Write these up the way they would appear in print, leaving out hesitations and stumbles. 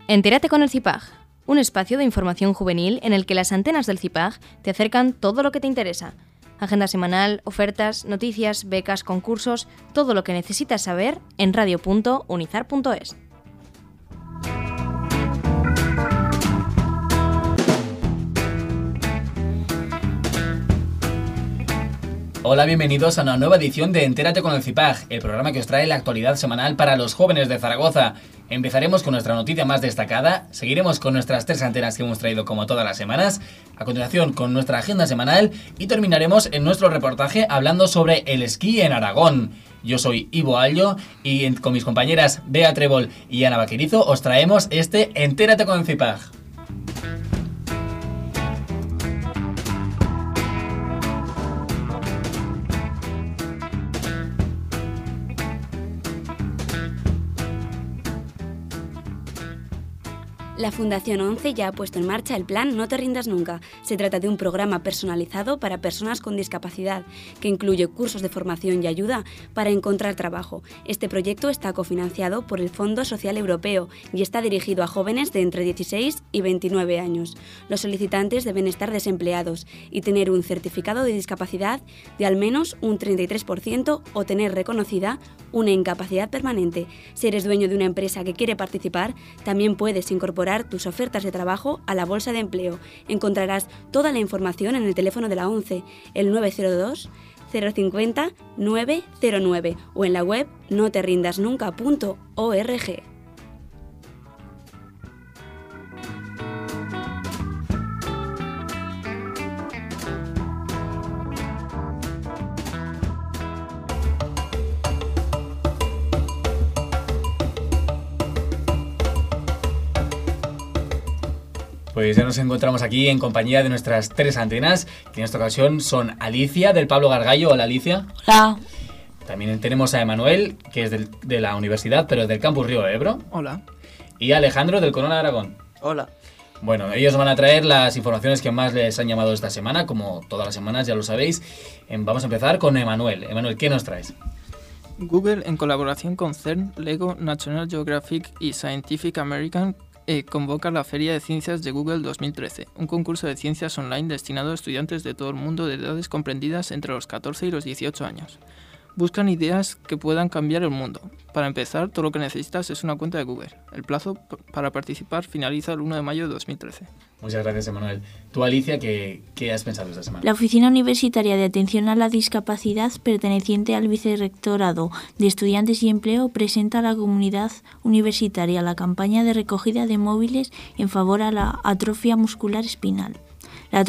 Entérate con el CIPAG, un espacio de información juvenil en el que las antenas del CIPAG te acercan todo lo que te interesa. Agenda semanal, ofertas, noticias, becas, concursos, todo lo que necesitas saber en radio.unizar.es. Hola, bienvenidos a una nueva edición de Entérate con el CIPAG, el programa que os trae la actualidad semanal para los jóvenes de Zaragoza. Empezaremos con nuestra noticia más destacada, seguiremos con nuestras 3 antenas que hemos traído como todas las semanas, a continuación con nuestra agenda semanal y terminaremos en nuestro reportaje hablando sobre el esquí en Aragón. Yo soy Ivo Allo y con mis compañeras Bea Trébol y Ana Vaquerizo os traemos este Entérate con el CIPAG. La Fundación 11 ya ha puesto en marcha el plan No te rindas nunca. Se trata de un programa personalizado para personas con discapacidad, que incluye cursos de formación y ayuda para encontrar trabajo. Este proyecto está cofinanciado por el Fondo Social Europeo y está dirigido a jóvenes de entre 16 y 29 años. Los solicitantes deben estar desempleados y tener un certificado de discapacidad de al menos un 33% o tener reconocida una incapacidad permanente. Si eres dueño de una empresa que quiere participar, también puedes incorporar tus ofertas de trabajo a la bolsa de empleo. Encontrarás toda la información en el teléfono de la 11, el 902 050 909 o en la web noterrindasnunca.org. Pues ya nos encontramos aquí en compañía de nuestras 3 antenas, que en esta ocasión son Alicia, del Pablo Gargallo. Hola, Alicia. Hola. También tenemos a Emanuel, que es de la universidad, pero del campus Río Ebro. Hola. Y a Alejandro, del Corona de Aragón. Hola. Bueno, ellos van a traer las informaciones que más les han llamado esta semana, como todas las semanas, ya lo sabéis. Vamos a empezar con Emanuel. Emanuel, ¿qué nos traes? Google, en colaboración con CERN, LEGO, National Geographic y Scientific American, convoca la Feria de Ciencias de Google 2013, un concurso de ciencias online destinado a estudiantes de todo el mundo de edades comprendidas entre los 14 y los 18 años. Buscan ideas que puedan cambiar el mundo. Para empezar, todo lo que necesitas es una cuenta de Google. El plazo para participar finaliza el 1 de mayo de 2013. Muchas gracias, Emanuel. Tú, Alicia, ¿qué has pensado esta semana? La Oficina Universitaria de Atención a la Discapacidad, perteneciente al Vicerrectorado de Estudiantes y Empleo, presenta a la comunidad universitaria la campaña de recogida de móviles en favor a la atrofia muscular espinal. La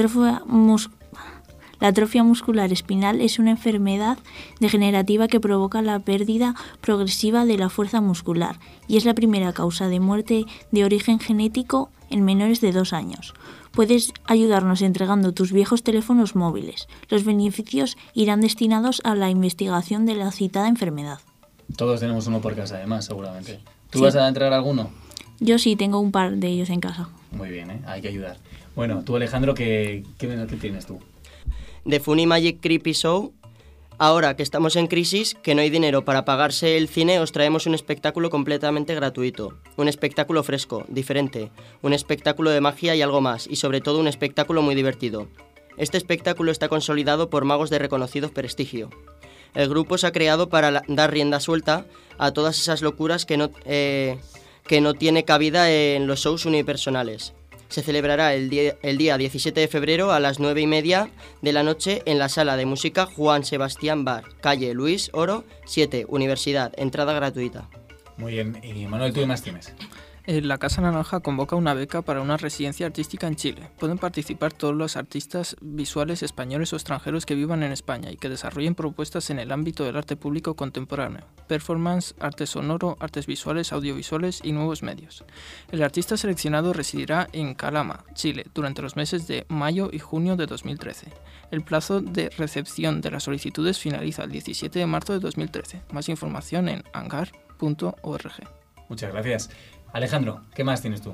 atrofia muscular espinal es una enfermedad degenerativa que provoca la pérdida progresiva de la fuerza muscular y es la primera causa de muerte de origen genético en menores de 2 años. Puedes ayudarnos entregando tus viejos teléfonos móviles. Los beneficios irán destinados a la investigación de la citada enfermedad. Todos tenemos uno por casa, además, seguramente. ¿Tú Sí. vas a entregar alguno? Yo sí, tengo un par de ellos en casa. Muy bien, hay que ayudar. Bueno, tú, Alejandro, ¿qué tienes tú? The Funny Magic Creepy Show. Ahora que estamos en crisis, que no hay dinero para pagarse el cine, os traemos un espectáculo completamente gratuito. Un espectáculo fresco, diferente, un espectáculo de magia y algo más, y sobre todo un espectáculo muy divertido. Este espectáculo está consolidado por magos de reconocido prestigio. El grupo se ha creado para dar rienda suelta a todas esas locuras que no tiene cabida en los shows unipersonales. Se celebrará el día 17 de febrero a las 9:30 de la noche en la Sala de Música Juan Sebastián Bar, calle Luis Oro, 7, Universidad, entrada gratuita. Muy bien. Y Manuel, ¿tú qué más tienes? La Casa Naranja convoca una beca para una residencia artística en Chile. Pueden participar todos los artistas visuales españoles o extranjeros que vivan en España y que desarrollen propuestas en el ámbito del arte público contemporáneo, performance, arte sonoro, artes visuales, audiovisuales y nuevos medios. El artista seleccionado residirá en Calama, Chile, durante los meses de mayo y junio de 2013. El plazo de recepción de las solicitudes finaliza el 17 de marzo de 2013. Más información en hangar.org. Muchas gracias. Alejandro, ¿qué más tienes tú?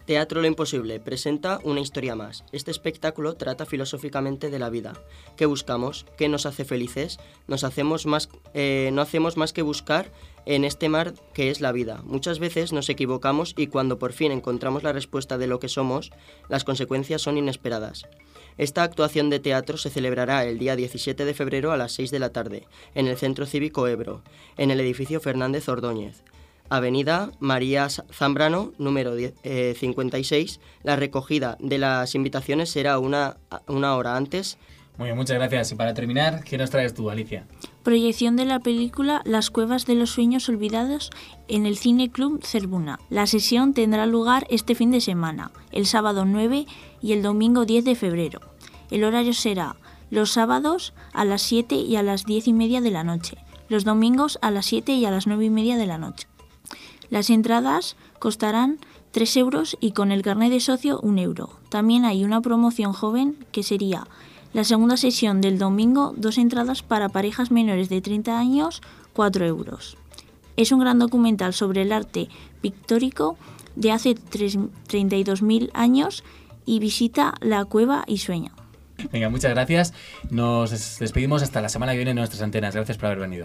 Teatro Lo Imposible presenta una historia más. Este espectáculo trata filosóficamente de la vida. ¿Qué buscamos? ¿Qué nos hace felices? No hacemos más que buscar en este mar que es la vida. Muchas veces nos equivocamos y cuando por fin encontramos la respuesta de lo que somos, las consecuencias son inesperadas. Esta actuación de teatro se celebrará el día 17 de febrero a las 6 de la tarde, en el Centro Cívico Ebro, en el edificio Fernández Ordóñez. Avenida María Zambrano, número 56. La recogida de las invitaciones será una hora antes. Muy bien, muchas gracias. Y para terminar, ¿qué nos traes tú, Alicia? Proyección de la película Las Cuevas de los Sueños Olvidados en el Cine Club Zerbuna. La sesión tendrá lugar este fin de semana, el sábado 9 y el domingo 10 de febrero. El horario será los sábados a las 7 y a las 10:30 de la noche, los domingos a las 7 y a las 9:30 de la noche. Las entradas costarán 3 euros y con el carnet de socio 1 euro. También hay una promoción joven que sería la segunda sesión del domingo, 2 entradas para parejas menores de 30 años, 4 euros. Es un gran documental sobre el arte pictórico de hace 32.000 años y visita la cueva y sueña. Venga, muchas gracias. Nos despedimos hasta la semana que viene en nuestras antenas. Gracias por haber venido.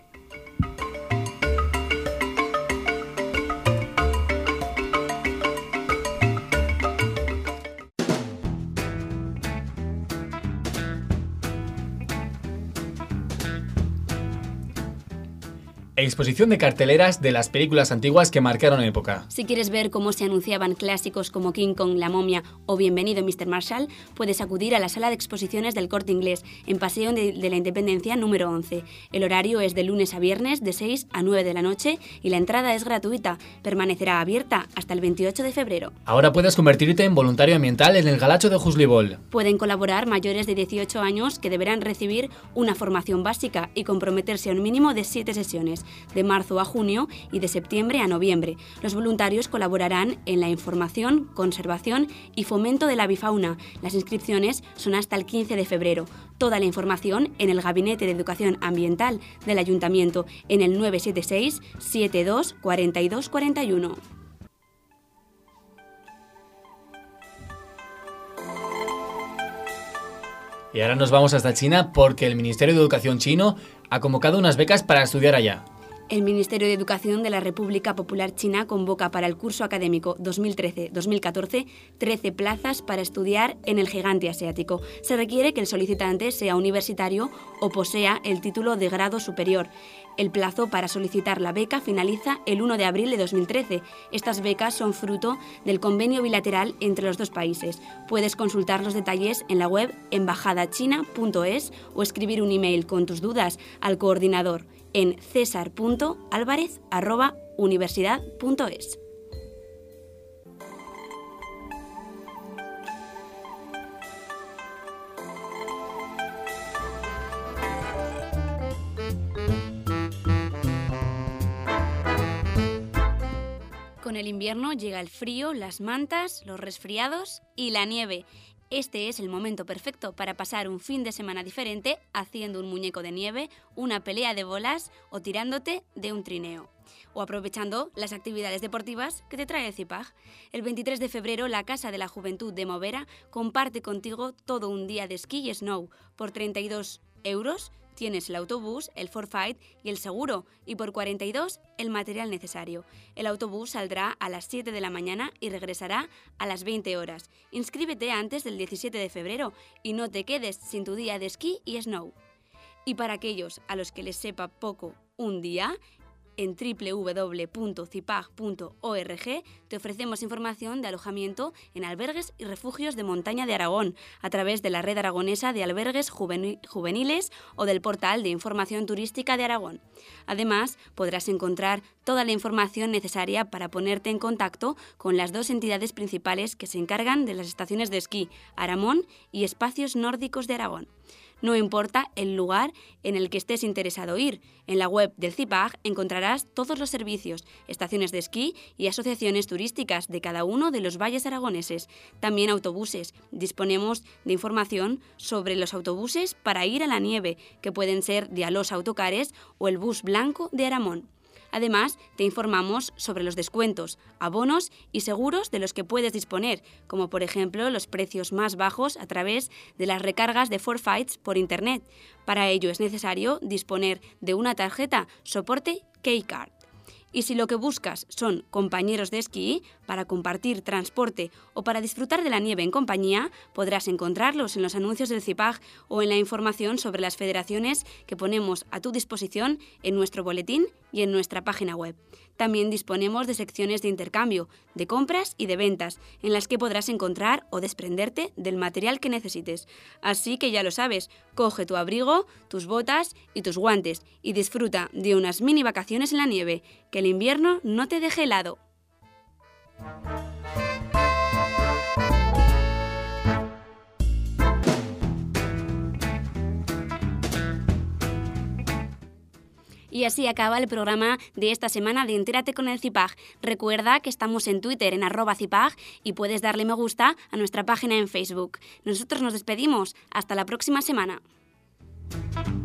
Exposición de carteleras de las películas antiguas que marcaron época. Si quieres ver cómo se anunciaban clásicos como King Kong, La Momia o Bienvenido Mr. Marshall, puedes acudir a la sala de exposiciones del Corte Inglés, en Paseo de la Independencia número 11. El horario es de lunes a viernes de 6 a 9 de la noche y la entrada es gratuita. Permanecerá abierta hasta el 28 de febrero. Ahora puedes convertirte en voluntario ambiental en el Galacho de Juslibol. Pueden colaborar mayores de 18 años que deberán recibir una formación básica y comprometerse a un mínimo de 7 sesiones, de marzo a junio y de septiembre a noviembre. Los voluntarios colaborarán en la información, conservación y fomento de la avifauna. Las inscripciones son hasta el 15 de febrero. Toda la información en el Gabinete de Educación Ambiental del Ayuntamiento en el 976 72 42 41. Y ahora nos vamos hasta China porque el Ministerio de Educación chino ha convocado unas becas para estudiar allá. El Ministerio de Educación de la República Popular China convoca para el curso académico 2013-2014 13 plazas para estudiar en el gigante asiático. Se requiere que el solicitante sea universitario o posea el título de grado superior. El plazo para solicitar la beca finaliza el 1 de abril de 2013. Estas becas son fruto del convenio bilateral entre los dos países. Puedes consultar los detalles en la web embajadachina.es o escribir un email con tus dudas al coordinador en cesar.alvarez@universidad.es. Con el invierno llega el frío, las mantas, los resfriados y la nieve. Este es el momento perfecto para pasar un fin de semana diferente haciendo un muñeco de nieve, una pelea de bolas o tirándote de un trineo. O aprovechando las actividades deportivas que te trae el CIPAG. El 23 de febrero, la Casa de la Juventud de Movera comparte contigo todo un día de esquí y snow. Por 32 euros tienes el autobús, el forfait y el seguro, y por 42 el material necesario. El autobús saldrá a las 7 de la mañana y regresará a las 20 horas. Inscríbete antes del 17 de febrero y no te quedes sin tu día de esquí y snow. Y para aquellos a los que les sepa poco un día, en www.cipag.org te ofrecemos información de alojamiento en albergues y refugios de montaña de Aragón a través de la Red Aragonesa de Albergues Juveniles o del portal de información turística de Aragón. Además, podrás encontrar toda la información necesaria para ponerte en contacto con las dos entidades principales que se encargan de las estaciones de esquí, Aramón y Espacios Nórdicos de Aragón. No importa el lugar en el que estés interesado ir, en la web del CIPAG encontrarás todos los servicios, estaciones de esquí y asociaciones turísticas de cada uno de los valles aragoneses. También autobuses. Disponemos de información sobre los autobuses para ir a la nieve, que pueden ser Dialos Autocares o el Bus Blanco de Aramón. Además, te informamos sobre los descuentos, abonos y seguros de los que puedes disponer, como por ejemplo los precios más bajos a través de las recargas de Forfait por Internet. Para ello es necesario disponer de una tarjeta soporte K-Card. Y si lo que buscas son compañeros de esquí para compartir transporte o para disfrutar de la nieve en compañía, podrás encontrarlos en los anuncios del CIPAG o en la información sobre las federaciones que ponemos a tu disposición en nuestro boletín y en nuestra página web. También disponemos de secciones de intercambio, de compras y de ventas, en las que podrás encontrar o desprenderte del material que necesites. Así que ya lo sabes, coge tu abrigo, tus botas y tus guantes y disfruta de unas mini vacaciones en la nieve, que el invierno no te deje helado. Y así acaba el programa de esta semana de Entérate con el CIPAG. Recuerda que estamos en Twitter en @CIPAG y puedes darle me gusta a nuestra página en Facebook. Nosotros nos despedimos. Hasta la próxima semana.